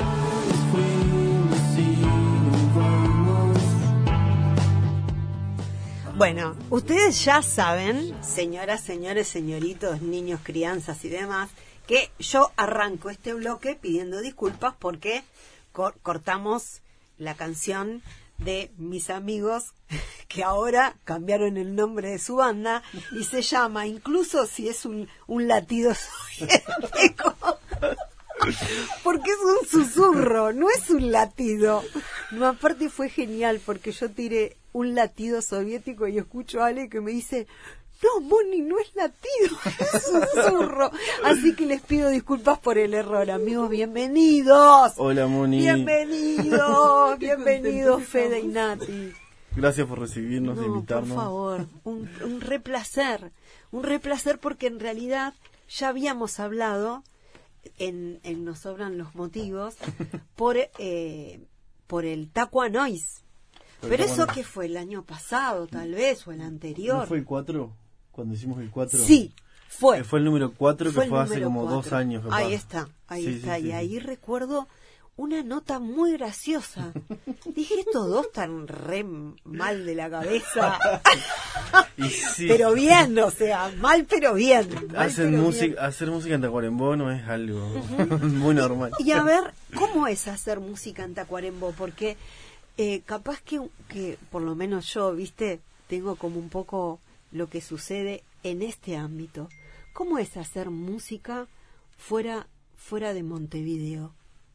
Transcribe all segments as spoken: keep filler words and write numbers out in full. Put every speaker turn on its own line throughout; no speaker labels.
Bueno, ustedes ya saben, señoras, señores, señoritos, niños, crianzas y demás, que yo arranco este bloque pidiendo disculpas porque cor- cortamos la canción de mis amigos que ahora cambiaron el nombre de su banda y se llama, incluso si es un, un latido soviético, porque es un susurro, no es un latido. No, aparte fue genial porque yo tiré un latido soviético y escucho a Ale que me dice: no, Moni, no es latido, es susurro. Así que les pido disculpas por el error, amigos, bienvenidos.
Hola, Moni.
Bienvenidos, bienvenidos, Fede y Nati.
Gracias por recibirnos e
No,
invitarnos.
por favor, un, un re placer, un re placer porque en realidad ya habíamos hablado, en, en Nos Sobran los Motivos, por, eh, por el Taqua Noise. Pero eso que fue el año pasado, tal vez, o el anterior.
¿No fue el cuatro? Cuando hicimos el cuatro.
Sí, fue.
Eh, fue el número cuatro,
Fue
que
el
fue hace
número
como
cuatro.
dos años. Capaz.
Ahí está, ahí
Sí,
está.
sí,
y
sí,
ahí
sí.
recuerdo una nota muy graciosa. Dije, estos dos están re mal de la cabeza.
Y sí,
Pero bien, o sea, mal pero bien. mal
hacen
pero
música,
bien.
hacer música en Tacuarembó no es algo muy normal.
Y a ver, ¿cómo es hacer música en Tacuarembó? Porque eh, capaz que, que, por lo menos yo, viste, tengo como un poco lo que sucede en este ámbito. ¿Cómo es hacer música fuera, fuera de Montevideo?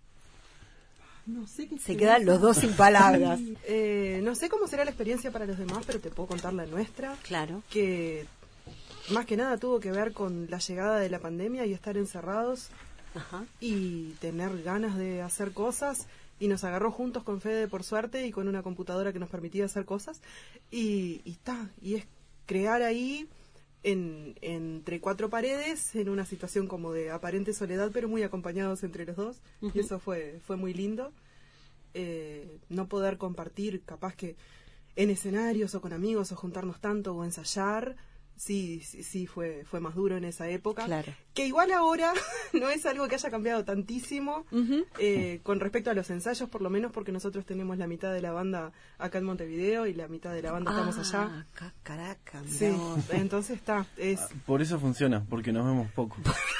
No sé qué
Se quedan los dos sin palabras.
Eh, no sé cómo será la experiencia para los demás, pero te puedo contar la nuestra.
Claro.
Que más que nada tuvo que ver con la llegada de la pandemia y estar encerrados
Ajá.
y tener ganas de hacer cosas. Y nos agarró juntos con Fede, por suerte, y con una computadora que nos permitía hacer cosas. Y está, y, y es crear ahí, en, entre cuatro paredes, en una situación como de aparente soledad, pero muy acompañados entre los dos.
Uh-huh.
Y eso fue, fue muy lindo. Eh, no poder compartir, capaz que en escenarios o con amigos, o juntarnos tanto, o ensayar, sí, sí, sí fue, fue más duro en esa época.
Claro.
Que igual ahora no es algo que haya cambiado tantísimo,
Uh-huh.
eh, con respecto a los ensayos, por lo menos, porque nosotros tenemos la mitad de la banda acá en Montevideo y la mitad de la banda estamos allá.
Ah, ca- caraca, mirá
Sí,
vos.
entonces está, es...
Por eso funciona, porque nos vemos poco.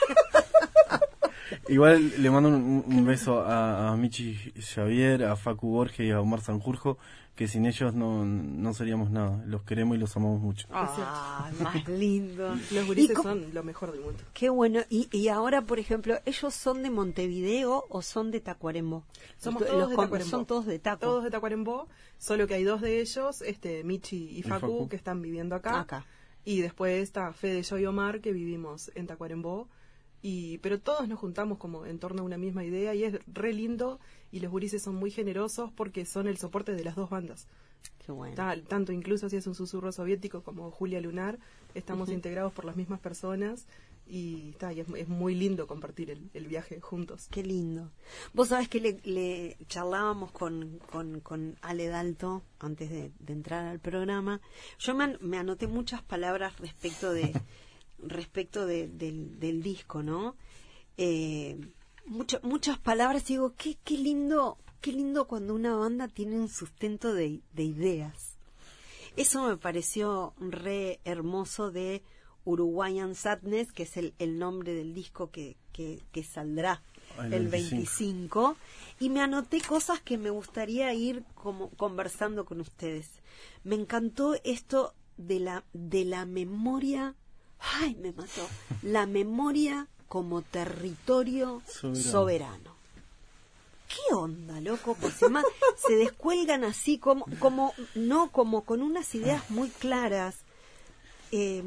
Igual le mando un, un beso a, a Michi Xavier, a Facu Borges y a Omar Sanjurjo, que sin ellos no, no seríamos nada. Los queremos y los amamos mucho.
Ah, más lindo.
Los
¿Y
gurises
cómo-
son lo mejor del mundo.
Qué bueno. Y, y ahora, por ejemplo, ¿ellos son de Montevideo o son de Tacuarembó?
Somos
Los-
todos
los
de
com-
Tacuarembó.
Son todos de Taco.
Todos de Tacuarembó, solo que hay dos de ellos, este Michi y Facu,
Facu.
que están viviendo acá.
Acá.
Y después está Fede, yo y Omar, que vivimos en Tacuarembó. Y, pero todos nos juntamos como en torno a una misma idea y es re lindo, y los gurises son muy generosos porque son el soporte de las dos bandas.
Qué bueno.
Tal, tanto incluso si es un susurro soviético como Julia Lunar, estamos
Ujú.
integrados por las mismas personas y, ta, y es, es muy lindo compartir el, el viaje juntos.
Qué lindo. Vos sabés que le, le charlábamos con, con, con Ale Dalto antes de, de entrar al programa. Yo me, an- me anoté muchas palabras respecto de respecto de, del, del disco, ¿no? Eh, mucho- muchas palabras y digo, qué, qué lindo, qué lindo cuando una banda tiene un sustento de, de ideas. Eso me pareció re hermoso de Uruguayan Sadness, que es el, el nombre del disco que, que, que saldrá
El
el
veinticinco.
veinticinco, y me anoté cosas que me gustaría ir como conversando con ustedes. Me encantó esto de la de la memoria. Ay, me mató. La memoria como territorio
Soberano.
soberano. ¿Qué onda, loco? Porque además se descuelgan así como como no como con unas ideas muy claras. Eh,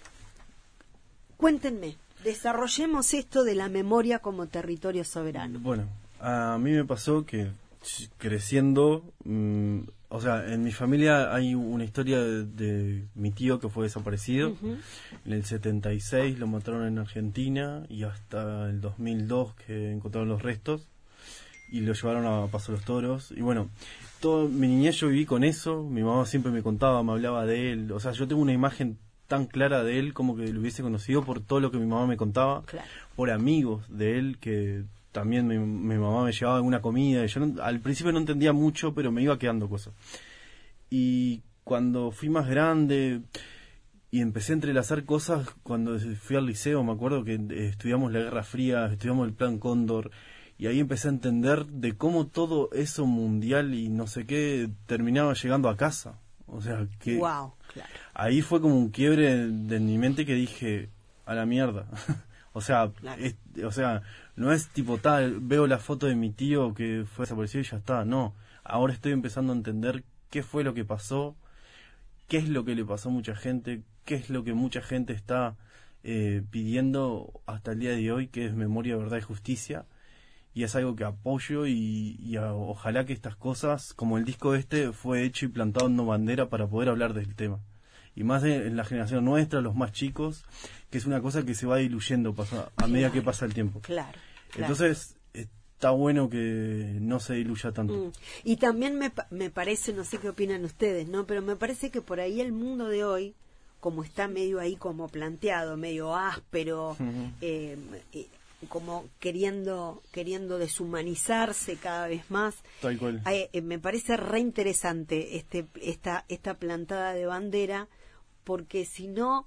cuéntenme, desarrollemos esto de la memoria como territorio soberano.
Bueno, a mí me pasó que ch- creciendo, mm, o sea, en mi familia hay una historia de, de mi tío que fue desaparecido.
Ujú.
En el setenta y seis lo mataron en Argentina y hasta el dos mil dos que encontraron los restos y lo llevaron a Paso de los Toros. Y bueno, todo mi niñez yo viví con eso, mi mamá siempre me contaba, me hablaba de él. O sea, yo tengo una imagen tan clara de él como que lo hubiese conocido por todo lo que mi mamá me contaba,
Claro.
por amigos de él que también mi, mi mamá me llevaba alguna comida, y yo no, al principio no entendía mucho, pero me iba quedando cosas. Y cuando fui más grande y empecé a entrelazar cosas, cuando fui al liceo, me acuerdo que eh, estudiamos la Guerra Fría, estudiamos el Plan Cóndor, y ahí empecé a entender de cómo todo eso mundial y no sé qué terminaba llegando a casa. O sea, que
wow, claro.
Ahí fue como un quiebre de mi mente que dije, a la mierda. o sea,
Claro.
es, o sea, no es tipo tal, veo la foto de mi tío que fue desaparecido y ya está. No, ahora estoy empezando a entender qué fue lo que pasó, qué es lo que le pasó a mucha gente, qué es lo que mucha gente está eh, pidiendo hasta el día de hoy, que es memoria, verdad y justicia. Y es algo que apoyo y, y a, ojalá que estas cosas, como el disco este, fue hecho y plantado en una bandera para poder hablar del tema. Y más de, en la generación nuestra, los más chicos, que es una cosa que se va diluyendo pasa, a medida
Claro,
que pasa el tiempo.
Claro, claro.
Entonces, está bueno que no se diluya tanto.
Mm. Y también me, pa- me parece, no sé qué opinan ustedes, ¿no? Pero me parece que por ahí el mundo de hoy, como está medio ahí como planteado, medio áspero,
Ujú.
eh, eh, como queriendo queriendo deshumanizarse cada vez más,
Tal cual.
eh, eh, me parece re interesante este esta esta plantada de bandera, porque si no,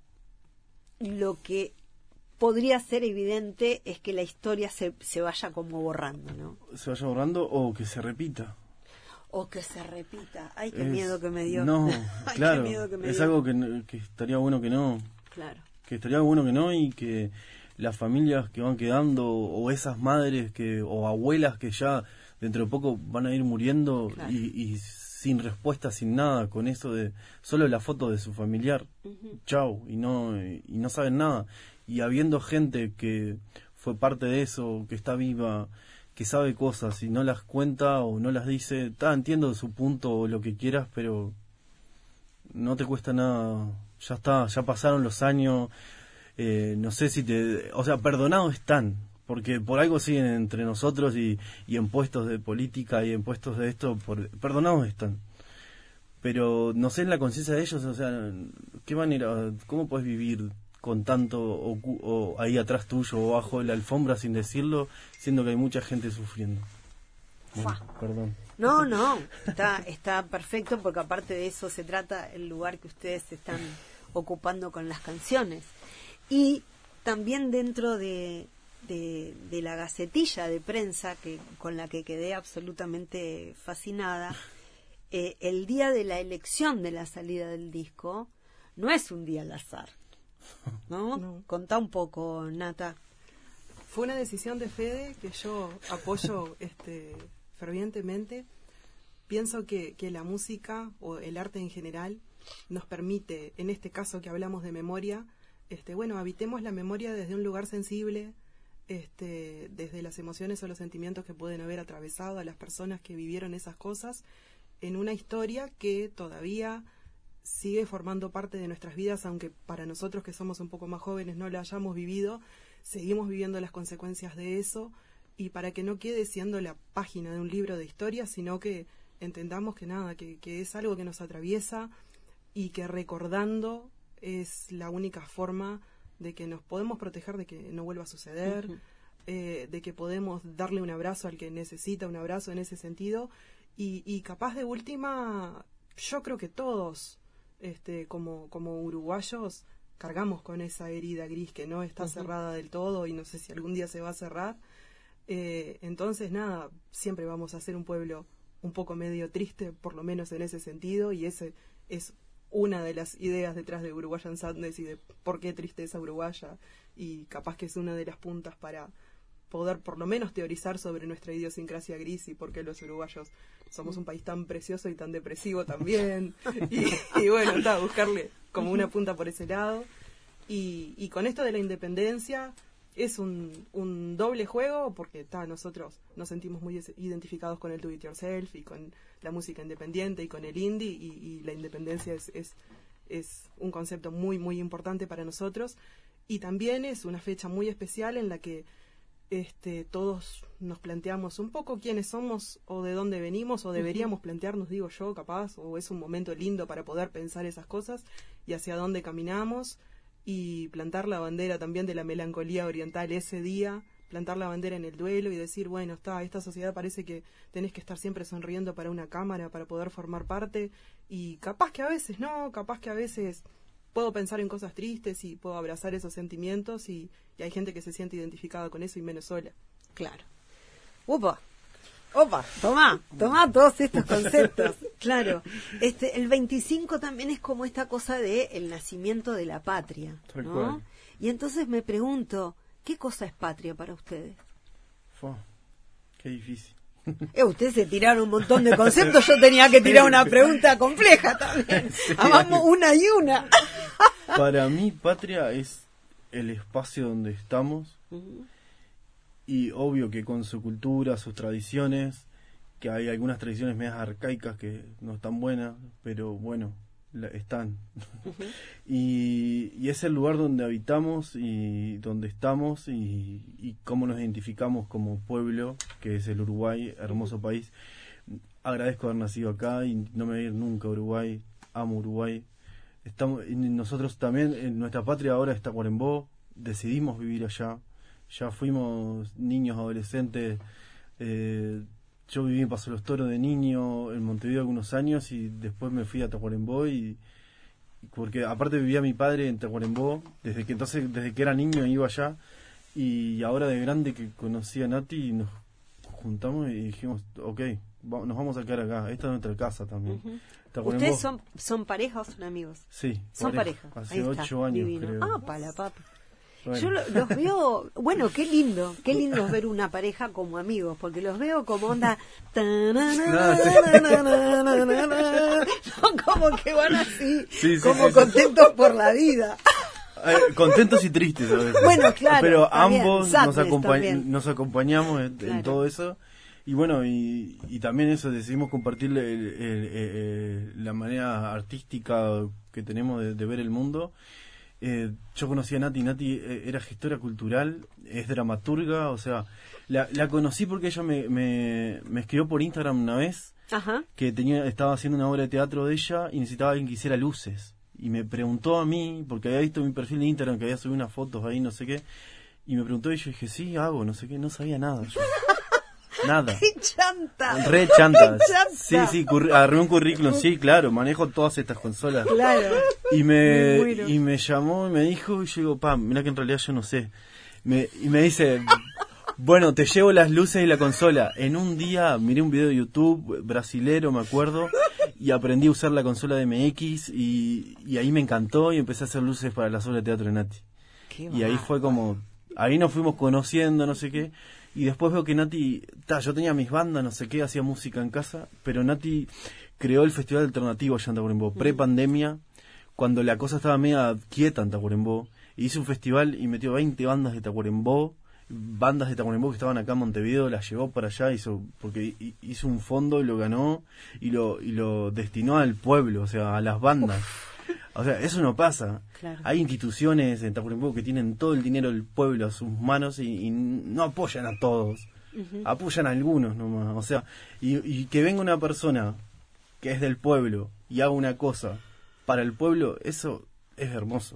lo que podría ser evidente es que la historia se, se vaya como borrando, ¿no?
Se vaya borrando o que se repita.
O que se repita. Ay, qué
Es-
miedo que me dio.
No,
Ay,
claro.
qué miedo que me
Es
dio.
algo que, no- que estaría bueno que no.
Claro.
Que estaría bueno que no y que las familias que van quedando o esas madres que o abuelas que ya dentro de poco van a ir muriendo
Claro.
y, y sin respuesta, sin nada, con eso de solo la foto de su familiar,
Ujú.
chau, y no y no saben nada. Y habiendo gente que fue parte de eso, que está viva, que sabe cosas y no las cuenta o no las dice, ta, entiendo su punto o lo que quieras, pero no te cuesta nada, ya está, ya pasaron los años, eh, no sé si te, o sea, perdonados están, porque por algo siguen entre nosotros y, y en puestos de política y en puestos de esto, por, perdonados están. Pero no sé en la conciencia de ellos, o sea, ¿qué manera, cómo puedes vivir con tanto ocu- o ahí atrás tuyo o bajo la alfombra sin decirlo, siendo que hay mucha gente sufriendo? Bueno,
Fua.
perdón.
No, no, está, está perfecto, porque aparte de eso se trata el lugar que ustedes se están ocupando con las canciones. Y también dentro de, de, de la gacetilla de prensa que con la que quedé absolutamente fascinada, eh, el día de la elección de la salida del disco no es un día al azar, ¿no?
No.
Contá un poco, Nata.
Fue una decisión de Fede que yo apoyo este fervientemente. Pienso que, que la música o el arte en general nos permite, en este caso que hablamos de memoria, este bueno, habitemos la memoria desde un lugar sensible, este desde las emociones o los sentimientos que pueden haber atravesado a las personas que vivieron esas cosas, en una historia que todavía sigue formando parte de nuestras vidas, aunque para nosotros que somos un poco más jóvenes no la hayamos vivido, seguimos viviendo las consecuencias de eso, y para que no quede siendo la página de un libro de historia, sino que entendamos que nada, que, que es algo que nos atraviesa y que recordando es la única forma de que nos podemos proteger de que no vuelva a suceder,
Ujú.
eh, de que podemos darle un abrazo al que necesita un abrazo en ese sentido, y, y capaz de última, yo creo que todos, este, como, como uruguayos, cargamos con esa herida gris que no está
Ujú.
cerrada del todo y no sé si algún día se va a cerrar. Eh, entonces, nada, siempre vamos a ser un pueblo un poco medio triste, por lo menos en ese sentido, y ese es una de las ideas detrás de Uruguayan Sadness y de por qué tristeza uruguaya, y capaz que es una de las puntas para poder por lo menos teorizar sobre nuestra idiosincrasia gris y por qué los uruguayos somos un país tan precioso y tan depresivo también, y, y bueno, está, buscarle como una punta por ese lado. Y, y con esto de la independencia es un, un doble juego, porque ta, nosotros nos sentimos muy des- identificados con el do it yourself y con la música independiente y con el indie, y, y la independencia es, es, es un concepto muy muy importante para nosotros, y también es una fecha muy especial en la que este todos nos planteamos un poco quiénes somos o de dónde venimos, o deberíamos plantearnos, digo yo, capaz, o es un momento lindo para poder pensar esas cosas y hacia dónde caminamos, y plantar la bandera también de la melancolía oriental ese día, plantar la bandera en el duelo y decir, bueno, está, esta sociedad parece que tenés que estar siempre sonriendo para una cámara, para poder formar parte, y capaz que a veces no, capaz que a veces puedo pensar en cosas tristes y puedo abrazar esos sentimientos, y, y hay gente que se siente identificada con eso y menos sola.
Claro. Upa. Opa, tomá, tomá todos estos conceptos. Claro. Este, el veinticinco también es como esta cosa de el nacimiento de la patria,
Tal
¿no?
cual.
Y entonces me pregunto, ¿qué cosa es patria para ustedes?
Fua, qué difícil.
Eh, ustedes se tiraron un montón de conceptos, yo tenía que tirar una pregunta compleja también.
Sí.
Vamos una y una.
Para mí, patria es el espacio donde estamos.
Ujú.
Y obvio que con su cultura, sus tradiciones, que hay algunas tradiciones medias arcaicas que no están buenas, pero bueno, la- están.
Ujú.
y, y es el lugar donde habitamos y donde estamos y, y cómo nos identificamos como pueblo, que es el Uruguay, hermoso país. Agradezco haber nacido acá y no me voy a ir nunca a Uruguay, amo Uruguay. Estamos, y nosotros también, en nuestra patria ahora está Tacuarembó, decidimos vivir allá. Ya fuimos niños, adolescentes. Eh, yo viví en Paso de los Toros de niño, en Montevideo algunos años, y después me fui a Tacuarembó. Y, porque aparte vivía mi padre en Tacuarembó, desde que entonces, desde que era niño iba allá. Y ahora de grande que conocí a Nati, nos juntamos y dijimos, ok, va- nos vamos a quedar acá. Esta es nuestra casa también.
Ujú.
Tacuarembó.
¿Ustedes son, son pareja o son amigos?
Sí,
Son pareja.
Hace
Ahí está,
ocho años,
divino.
creo.
Ah, para la papa.
Bueno.
Yo lo- los veo, bueno, qué lindo, qué lindo es ver una pareja como amigos, porque los veo como onda, son como que van así,
Sí, sí,
como
sí, sí.
contentos por la vida.
Eh, contentos y tristes a veces.
Bueno, claro,
Pero
está bien.
ambos nos,
Sadness
acompa-
también.
nos acompañamos en, en
Claro.
todo eso. Y bueno, y, y también eso, decidimos compartir el- el- el- el- la manera artística que tenemos de, de ver el mundo. Eh, yo conocí a Nati, Nati eh, era gestora cultural, es dramaturga, o sea, la, la conocí porque ella me, me, me escribió por Instagram una vez
Ajá.
que tenía estaba haciendo una obra de teatro de ella y necesitaba alguien que hiciera luces. Y me preguntó a mí, porque había visto mi perfil de Instagram, que había subido unas fotos ahí, no sé qué, y me preguntó y yo dije, sí, hago, no sé qué, no sabía nada. Yo. Nada.
¡Qué chanta!
Re chanta.
Chanta.
Sí, sí, curr- agarré un currículum, sí, claro, manejo todas estas consolas.
Claro.
Y
Me
me,
muero.
y me llamó y me dijo, y yo digo, pa, mira que en realidad yo no sé. Me, y me dice, bueno, te llevo las luces y la consola. En un día miré un video de YouTube brasilero, me acuerdo, y aprendí a usar la consola de M X y, y ahí me encantó y empecé a hacer luces para las obras de teatro de Nati.
Qué
Y ahí fue como, ahí nos fuimos conociendo, no sé qué. Y después veo que Nati, ta, yo tenía mis bandas, no sé qué, hacía música en casa, pero Nati creó el Festival Alternativo allá en Tacuarembó, pre-pandemia, cuando la cosa estaba media quieta en Tacuarembó. Y hizo un festival y metió veinte bandas de Tacuarembó, bandas de Tacuarembó que estaban acá en Montevideo, las llevó para allá, hizo porque hi- hizo un fondo y lo ganó y lo, y lo destinó al pueblo, o sea, a las bandas. O sea, eso no pasa.
Claro.
Hay instituciones en Tacuarembó que tienen todo el dinero del pueblo a sus manos y, y no apoyan a todos.
Ujú.
Apoyan a algunos nomás. O sea, y, y que venga una persona que es del pueblo y haga una cosa para el pueblo, eso es hermoso.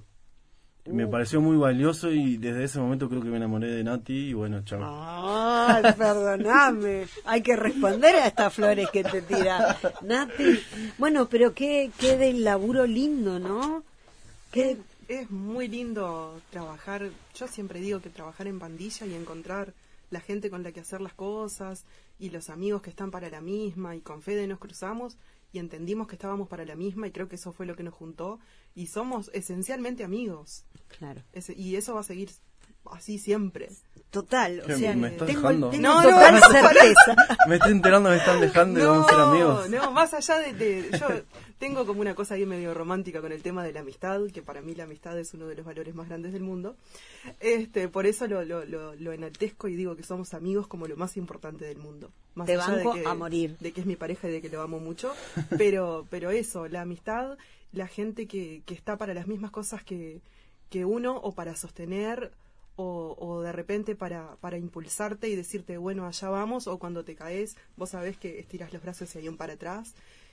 Me
Uh.
pareció muy valioso y desde ese momento creo que me enamoré de Nati y bueno, chao.
Ay, perdóname. Hay que responder a estas flores que te tira Nati. Bueno, pero qué, qué del laburo lindo, ¿no? Qué,
Es muy lindo trabajar, yo siempre digo que trabajar en pandilla y encontrar la gente con la que hacer las cosas y los amigos que están para la misma, y con Fede nos cruzamos y entendimos que estábamos para la misma y creo que eso fue lo que nos juntó y somos esencialmente amigos.
claro.
Ese- y eso va a seguir así siempre.
Total, o
¿Qué,
sea,
me estás
tengo,
dejando?
tengo
No, no,
total
no,
certeza.
Me estoy enterando, me están dejando y vamos a ser amigos.
no, más allá de, de- yo tengo como una cosa ahí medio romántica con el tema de la amistad, que para mí la amistad es uno de los valores más grandes del mundo. Este, por eso lo, lo, lo, lo enaltezco y digo que somos amigos como lo más importante del mundo. Más
Te
allá
banco
de que,
a morir.
de que es mi pareja y de que lo amo mucho, pero, pero eso, la amistad, la gente que, que está para las mismas cosas que, que uno, o para sostener, o, o de repente para, para impulsarte y decirte, bueno, allá vamos, o cuando te caes, vos sabés que estiras los brazos y hay un para atrás.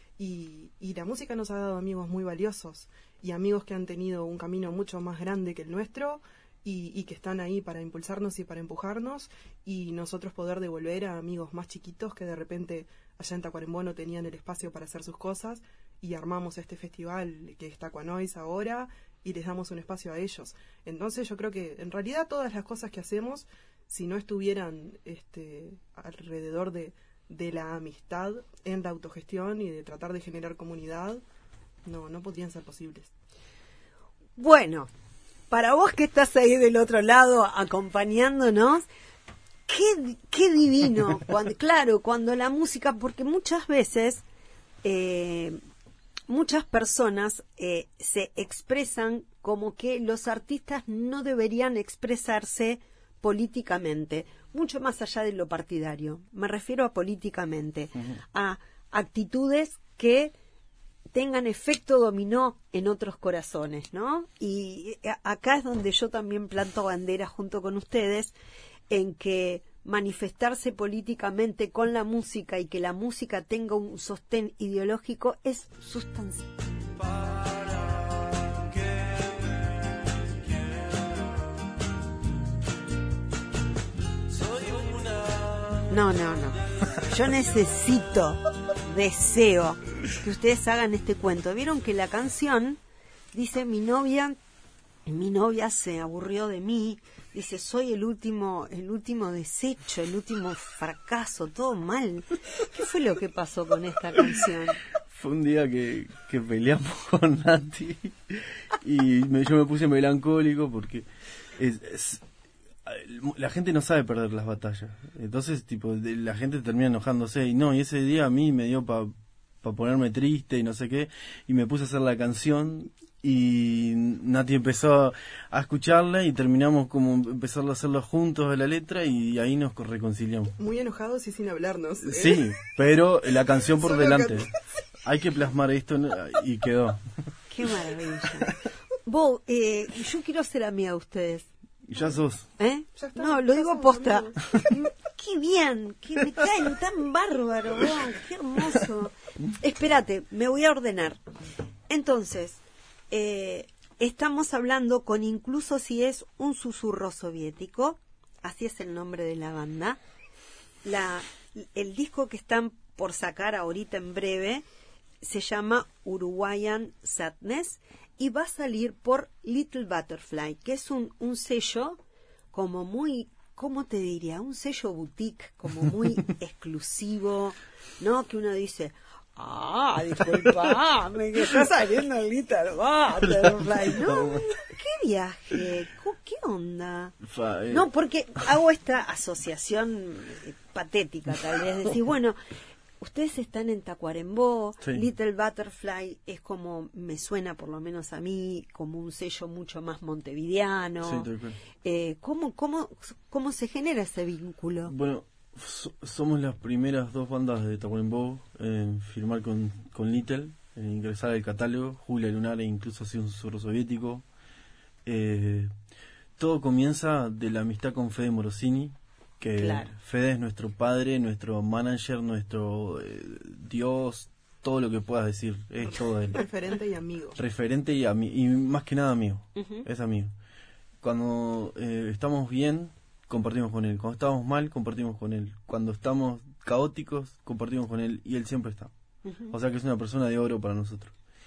Y, y la música nos ha dado amigos muy valiosos y amigos que han tenido un camino mucho más grande que el nuestro y, y que están ahí para impulsarnos y para empujarnos, y nosotros poder devolver a amigos más chiquitos que de repente allá en Tacuarembó no tenían el espacio para hacer sus cosas, y armamos este festival que es Tacuanois ahora, y les damos un espacio a ellos. Entonces yo creo que en realidad todas las cosas que hacemos, si no estuvieran este, alrededor de, de la amistad en la autogestión y de tratar de generar comunidad, no, no podrían ser posibles.
Bueno, para vos que estás ahí del otro lado acompañándonos, qué, qué divino, cuando, claro, cuando la música, porque muchas veces eh, muchas personas eh, se expresan como que los artistas no deberían expresarse políticamente, mucho más allá de lo partidario. Me refiero a políticamente, uh-huh. a actitudes que tengan efecto dominó en otros corazones, ¿no? Y acá es donde yo también planto bandera junto con ustedes, en que manifestarse políticamente con la música y que la música tenga un sostén ideológico es sustancial. No, no, no. Yo necesito, deseo que ustedes hagan este cuento. Vieron que la canción dice: mi novia, mi novia se aburrió de mí. Dice: soy el último, el último desecho, el último fracaso, todo mal. ¿Qué fue lo que pasó con esta canción?
Fue un día que, que peleamos con Nati y me, yo me puse melancólico porque es, es, la gente no sabe perder las batallas. Entonces, tipo, de, la gente termina enojándose y no, y ese día a mí me dio para pa ponerme triste y no sé qué, y me puse a hacer la canción y Nati empezó a escucharla y terminamos como empezar a hacerlo juntos de la letra y ahí nos reconciliamos.
Muy enojados y sin hablarnos, ¿eh?
Sí, pero la canción por delante. Hay que plasmar esto y quedó.
Qué maravilla. Vos, eh, yo quiero ser amiga de ustedes.
Ya sos.
¿Eh?
Ya está,
no, lo
ya
digo posta. Qué bien, que me caen tan bárbaro, vos, qué hermoso. Espérate, me voy a ordenar. Entonces, eh, estamos hablando con Incluso si es un susurro soviético, así es el nombre de la banda. La, el disco que están por sacar ahorita en breve se llama Uruguayan Sadness y va a salir por Little Butterfly, que es un, un sello como muy, ¿cómo te diría? Un sello boutique, como muy exclusivo, ¿no? Que uno dice: ah, disculpame, que está saliendo el Little Butterfly. No, qué viaje, qué onda. No, porque hago esta asociación patética, tal vez, decir, bueno, ustedes están en Tacuarembó, sí. Little Butterfly es como, me suena por lo menos a mí, como un sello mucho más montevideano. Sí, eh, ¿cómo, cómo, ¿Cómo se genera ese vínculo?
Bueno, so, somos las primeras dos bandas de Tacuarembó en firmar con, con Little, en ingresar al catálogo. Julia Lunar e Incluso si un susurro soviético. Eh, todo comienza de la amistad con Fede Morosini, que claro. Fede es nuestro padre, nuestro manager, nuestro eh, Dios, todo lo que puedas decir, es todo él.
Referente y amigo.
Referente y, ami- y más que nada amigo, uh-huh. Es amigo. Cuando eh, estamos bien, compartimos con él. Cuando estamos mal, compartimos con él. Cuando estamos caóticos, compartimos con él y él siempre está. Uh-huh. O sea que es una persona de oro para nosotros.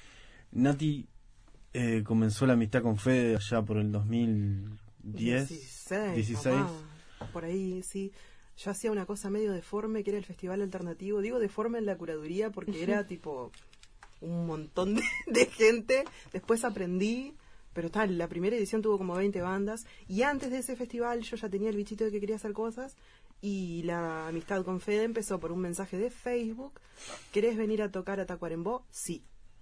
Nati eh, comenzó la amistad con Fede allá por el dos mil diez,
dieciséis.
dieciséis.
Por ahí, sí. Yo hacía una cosa medio deforme, que era el festival alternativo. Digo deforme en la curaduría porque era tipo un montón de, de gente. Después aprendí, pero tal, la primera edición tuvo como veinte bandas. Y antes de ese festival yo ya tenía el bichito de que quería hacer cosas. Y la amistad con Fede empezó por un mensaje de Facebook. ¿Querés venir a tocar a Tacuarembó? Sí.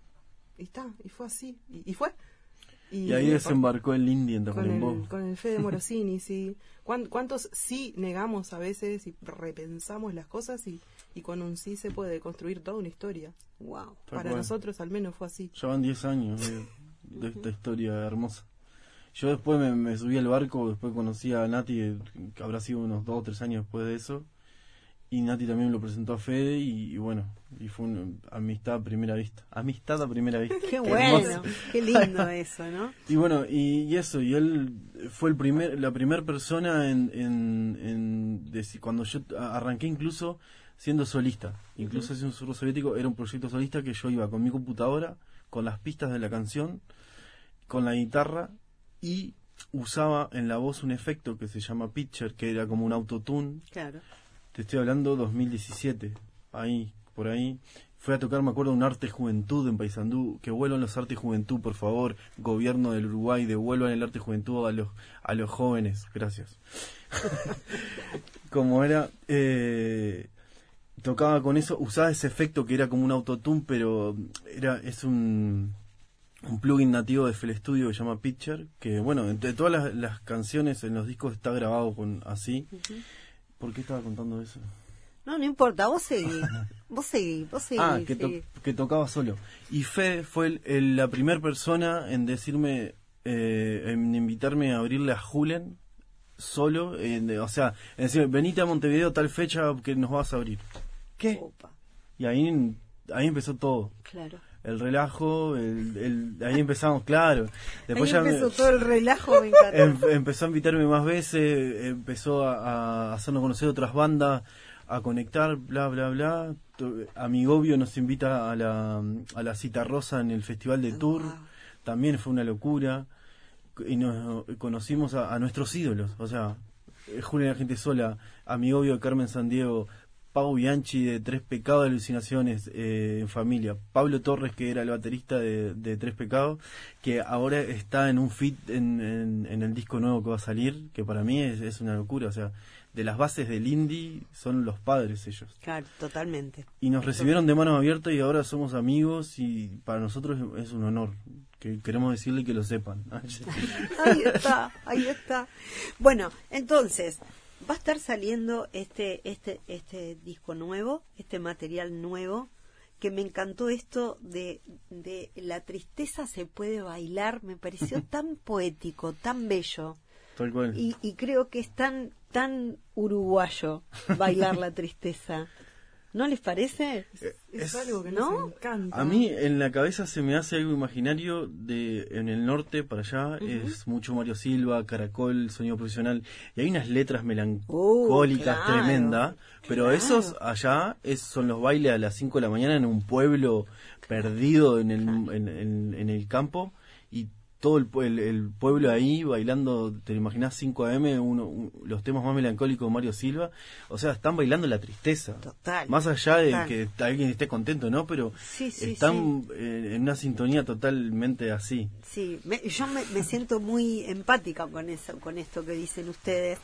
Y está, y fue así. Y, y fue.
Y, y ahí desembarcó el indie en Tacuarembó.
Con el, con el Fede Morosini, sí. ¿Cuántos sí negamos a veces y repensamos las cosas y, y con un sí se puede construir toda una historia? Wow. Para cual. Nosotros al menos fue así.
Ya van diez años de, de esta historia hermosa. Yo después me, me subí al barco, después conocí a Nati, que habrá sido unos dos o tres años después de eso. y Nati también me lo presentó a Fede y, y bueno, y fue una amistad a primera vista. Amistad a primera vista.
Qué bueno, qué lindo eso, ¿no?
Y bueno, y, y eso, y él fue el primer, la primera persona en, en, en decir, cuando yo arranqué incluso siendo solista, incluso uh-huh. haciendo un surro soviético, era un proyecto solista que yo iba con mi computadora, con las pistas de la canción, con la guitarra y usaba en la voz un efecto que se llama pitcher, que era como un autotune.
Claro.
Te estoy hablando dos mil diecisiete, ahí, por ahí. Fui a tocar, me acuerdo, un Arte Juventud en Paysandú. Que vuelvan los Arte Juventud, por favor. Gobierno del Uruguay, devuelvan el Arte Juventud a los a los jóvenes. Gracias. Como era, eh, tocaba con eso, usaba ese efecto que era como un autotune, pero era es un... un plugin nativo de F L Studio que se llama Pitcher, que bueno, entre todas las, las canciones en los discos está grabado con así. Uh-huh. ¿Por qué estaba contando eso?
No, no importa, vos seguí, vos seguí, vos seguí.
Ah, que, to- que tocaba solo. Y Fe fue el, el, la primera persona en decirme, eh, en invitarme a abrirle a Julen solo, en, o sea, en decirme, venite a Montevideo tal fecha que nos vas a abrir. ¿Qué? Opa. Y ahí, ahí empezó todo.
Claro.
El relajo, el, el, ahí empezamos, claro. Después
ahí
ya
empezó
me,
todo el relajo, me encantó.
Em, empezó a invitarme más veces, empezó a, a hacernos conocer otras bandas, a conectar, bla, bla, bla. Amigobio nos invita a la, a la Cita Rosa en el Festival de Tour, wow. También fue una locura. Y nos conocimos a, a nuestros ídolos, o sea, Julia la Gente Sola, Amigobio de Carmen Sandiego, Pau Bianchi de Tres Pecados de Alucinaciones eh, en Familia, Pablo Torres, que era el baterista de, de Tres Pecados, que ahora está en un feat en, en, en el disco nuevo que va a salir, que para mí es, es una locura, o sea, de las bases del indie son los padres ellos.
Claro, totalmente.
Y nos recibieron de manos abiertas y ahora somos amigos y para nosotros es un honor, que queremos decirle que lo sepan.
Ahí está, ahí está. Bueno, entonces... va a estar saliendo este este este disco nuevo, este material nuevo, que me encantó esto de, de la tristeza se puede bailar, me pareció tan poético, tan bello.
Tal cual.
Y, y creo que es tan, tan uruguayo bailar la tristeza. ¿No les parece?
Es, es, es algo que
¿no?
nos encanta.
A mí en la cabeza se me hace algo imaginario de en el norte para allá, uh-huh. Es mucho Mario Silva, Caracol, Sonido Profesional, y hay unas letras melancólicas uh, claro, tremendas, pero claro. Esos allá es, son los bailes a las cinco de la mañana en un pueblo perdido en el, claro. en, en, en el campo, y todo el, el, el pueblo ahí bailando, te imaginás cinco a eme, uno, un, los temas más melancólicos de Mario Silva, o sea, están bailando la tristeza.
Total.
Más allá de
total.
Que alguien esté contento, ¿no? Pero
sí, sí,
están
sí.
Eh, en una sintonía totalmente así.
Sí, me, yo me, me siento muy empática con eso, con esto que dicen ustedes.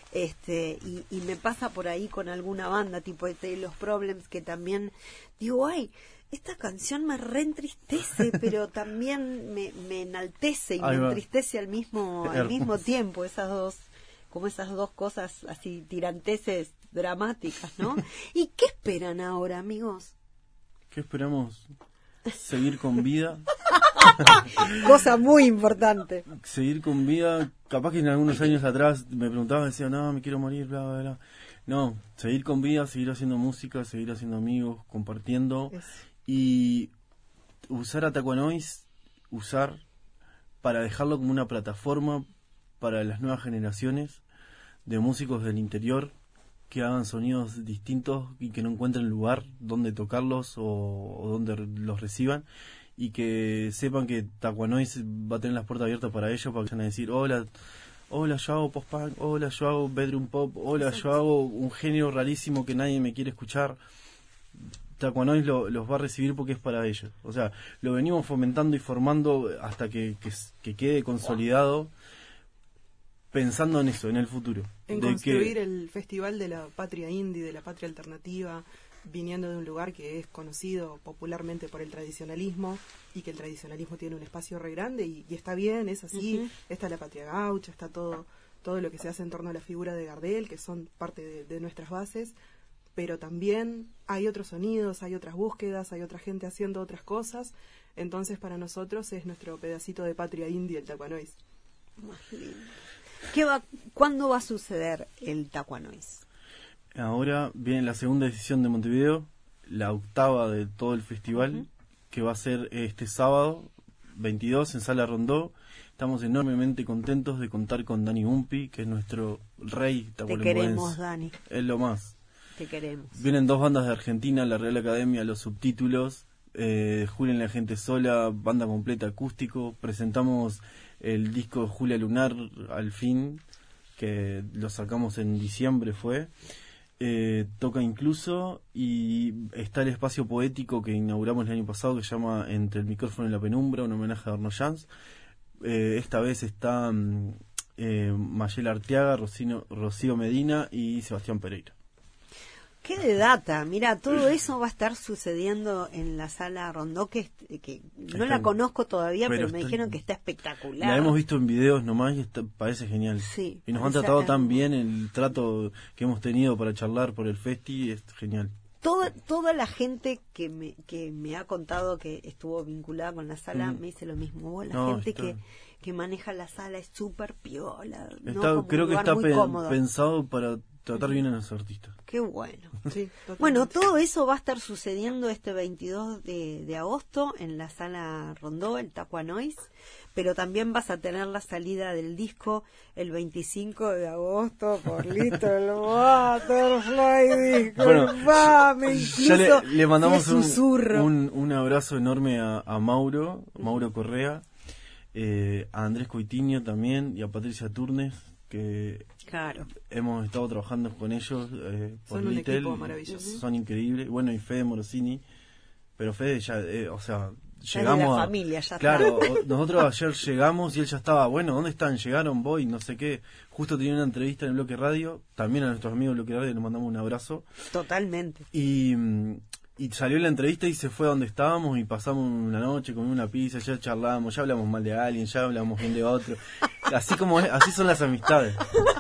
Este, y, y me pasa por ahí con alguna banda tipo de los Problems, que también digo, ay, esta canción me reentristece, pero también me, me enaltece y Ahí me va. entristece al mismo al mismo tiempo, esas dos, como esas dos cosas así tiranteses dramáticas, ¿no? ¿Y qué esperan ahora, amigos?
¿Qué esperamos? Seguir con vida.
Cosa muy importante.
Seguir con vida. Capaz que en algunos años atrás me preguntaban, decía, no, me quiero morir, bla, bla, bla. No, seguir con vida, seguir haciendo música, seguir haciendo amigos, compartiendo. Es... y usar a Tacuanois, usar para dejarlo como una plataforma para las nuevas generaciones de músicos del interior que hagan sonidos distintos y que no encuentren lugar donde tocarlos o, o donde los reciban, y que sepan que Tacuanois va a tener las puertas abiertas para ellos, para que vayan a decir, hola, hola, yo hago post-punk, hola, yo hago bedroom pop, hola, Exacto. yo hago un género rarísimo que nadie me quiere escuchar. Tacuanois lo, los va a recibir porque es para ellos. O sea, lo venimos fomentando y formando hasta que, que, que quede consolidado, pensando en eso, en el futuro.
En
de
construir
que...
el festival de la patria indie, de la patria alternativa, viniendo de un lugar que es conocido popularmente por el tradicionalismo, y que el tradicionalismo tiene un espacio re grande, y, y está bien, es así. Uh-huh. Está la patria gaucha, está todo, todo lo que se hace en torno a la figura de Gardel, que son parte de, de nuestras bases. Pero también hay otros sonidos, hay otras búsquedas, hay otra gente haciendo otras cosas. Entonces, para nosotros es nuestro pedacito de patria indie el Tacuanois.
¿Qué va, ¿Cuándo va a suceder el Tacuanois?
Ahora viene la segunda edición de Montevideo, la octava de todo el festival, uh-huh. que va a ser este sábado veintidós en Sala Rondó. Estamos enormemente contentos de contar con Dani Umpi, que es nuestro rey tacuarembóense.
Te queremos, Dani.
Es lo más.
Te queremos.
Vienen dos bandas de Argentina, la Real Academia, los Subtítulos, eh, Julia la Gente Sola, banda completa acústico. Presentamos el disco de Julia Lunar al fin, que lo sacamos en diciembre fue. Eh, toca incluso, y está el espacio poético que inauguramos el año pasado, que se llama Entre el micrófono y la penumbra, un homenaje a Arno Jans. Eh, esta vez está eh, Mayela Arteaga, Rocino, Rocío Medina y Sebastián Pereira.
Qué de data, mira, todo eso va a estar sucediendo en la Sala Rondó, que, que no está, la conozco todavía, pero, pero me está, dijeron que está espectacular.
La hemos visto en videos nomás y está, parece genial.
Sí,
y nos han tratado tan bien, el trato que hemos tenido para charlar por el festi es genial.
Toda, toda la gente que me, que me ha contado que estuvo vinculada con la sala mm. me dice lo mismo. La
no,
gente
está...
que, que maneja la sala es súper piola.
Está,
¿no?
Creo que está pe- pensado para tratar bien a los artistas.
Qué bueno.
Sí,
bueno, todo eso va a estar sucediendo este veintidós de, de agosto en la Sala Rondó, el Taqua Noise, pero también vas a tener la salida del disco el veinticinco de agosto por Little Butterfly Disco.
Bueno,
Infame,
ya le, le mandamos un,
susurro.
Un, un abrazo enorme a, a Mauro, Mauro Correa, eh, a Andrés Coitiño también y a Patricia Turnes, que
claro.
hemos estado trabajando con ellos eh, por
son
Little,
un equipo maravilloso.
Son increíbles. Bueno, y Fede Morosini, pero Fede ya, eh, o sea,
ya
llegamos
de la
a,
familia, ya
claro,
está.
Nosotros ayer llegamos y él ya estaba, bueno, ¿dónde están? Llegaron, voy, no sé qué. Justo tenía una entrevista en el Bloque Radio, también a nuestros amigos del Bloque Radio les mandamos un abrazo.
Totalmente.
Y, y salió la entrevista y se fue a donde estábamos y pasamos una noche, comimos una pizza, ya charlábamos, ya hablamos mal de alguien, ya hablamos bien de otro. Así como es, así son las amistades.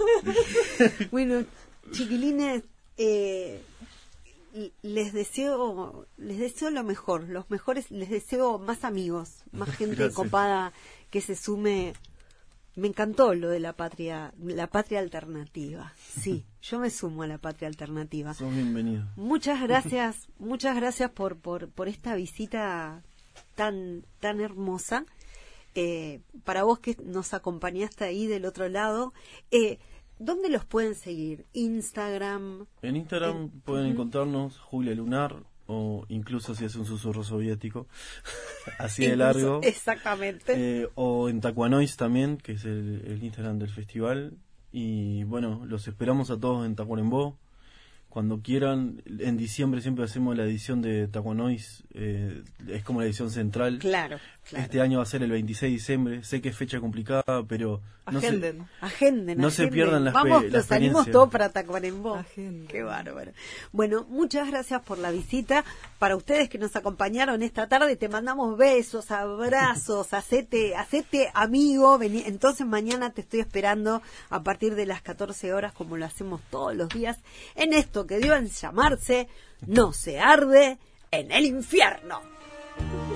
Bueno, chiquilines, eh, les deseo les deseo lo mejor, los mejores, les deseo más amigos, más gente
Gracias.
copada que se sume. Me encantó lo de la patria, la patria alternativa. Sí, yo me sumo a la patria alternativa.
Son bienvenidos.
Muchas gracias, muchas gracias por por por esta visita tan tan hermosa. Eh, para vos que nos acompañaste ahí del otro lado, eh, ¿dónde los pueden seguir? Instagram.
En Instagram
en,
pueden
uh-huh.
encontrarnos Julia Lunar, o incluso si es un susurro soviético, así de
incluso,
largo.
Exactamente.
Eh, o en Taqua Noise también, que es el, el Instagram del festival. Y bueno, los esperamos a todos en Tacuarembó. Cuando quieran, en diciembre siempre hacemos la edición de Taqua Noise, eh, es como la edición central.
Claro, claro.
Este año va a ser el veintiséis de diciembre, sé que es fecha complicada, pero no
agenden.
se,
agenden,
no
agenden.
se pierdan las
Vamos,
pe- la
salimos
experiencia.
todos para Tacuarembó.
Agenden.
Qué bárbaro. Bueno, muchas gracias por la visita. Para ustedes que nos acompañaron esta tarde, te mandamos besos, abrazos, hacete, hacete amigo. Vení. Entonces mañana te estoy esperando a partir de las catorce horas, como lo hacemos todos los días, en esto que dio en llamarse No se arde en el infierno.